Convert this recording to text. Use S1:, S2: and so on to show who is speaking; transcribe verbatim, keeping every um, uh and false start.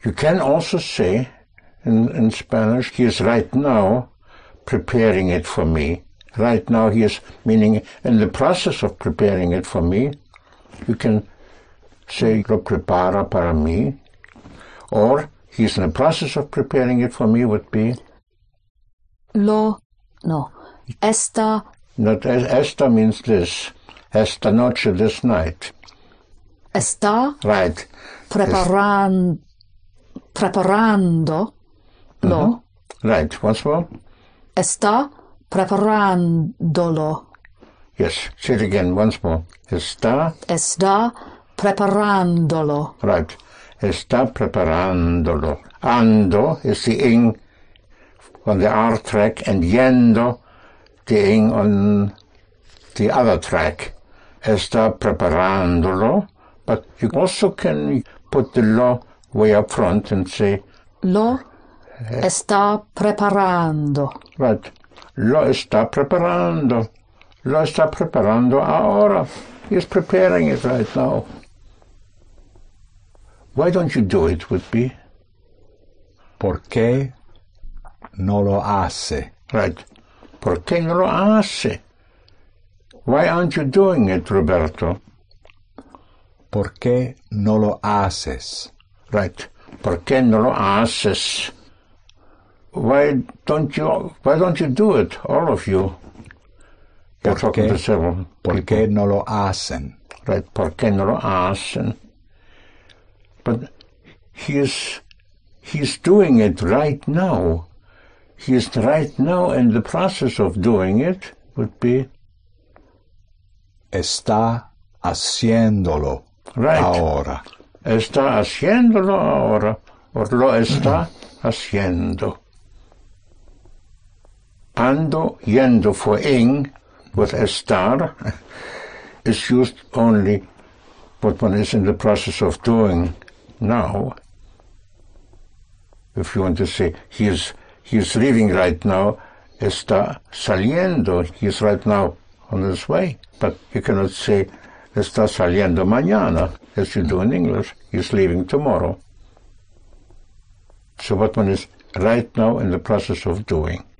S1: You can also say in, in Spanish, he is right now preparing it for me. Right now he is, meaning in the process of preparing it for me. You can say, lo prepara para mí. Or, he's in the process of preparing it for me would be...
S2: Lo, no, esta...
S1: Not, esta means this. Esta noche, this night.
S2: Está...
S1: Right.
S2: Preparan, preparando... Lo.
S1: Mm-hmm. Right, once more.
S2: Está preparándolo.
S1: Yes, say it again once more. Está...
S2: Está preparándolo.
S1: Right. Está preparándolo. Ando is the ing on the R track and yendo the ing on the other track. Está preparándolo. But you also can put the lo way up front and say...
S2: Lo está preparando.
S1: Right. Lo está preparando. Lo está preparando ahora. He's preparing it right now. Why don't you do it would be?
S3: ¿Por qué no lo hace?
S1: Right. ¿Por qué no lo hace? Why aren't you doing it, Roberto?
S3: ¿Por qué no lo haces?
S1: Right. ¿Por qué no lo haces? Why don't you, why don't you do it, all of you? You're
S3: ¿Por
S1: talking
S3: qué,
S1: to several
S3: ¿Por
S1: people.
S3: qué no lo hacen?
S1: Right. ¿Por qué no lo hacen? But he's, he's doing it right now. He's right now in the process of doing it, would be...
S3: Está haciéndolo
S1: Right.
S3: ahora.
S1: Está haciéndolo ahora, o lo está haciendo. Ando, yendo for ing, with estar, is used only what one is in the process of doing now. If you want to say, he is, he is leaving right now, está saliendo, he is right now on his way. But you cannot say, está saliendo mañana, as you do in English. He's leaving tomorrow. So what one is right now in the process of doing.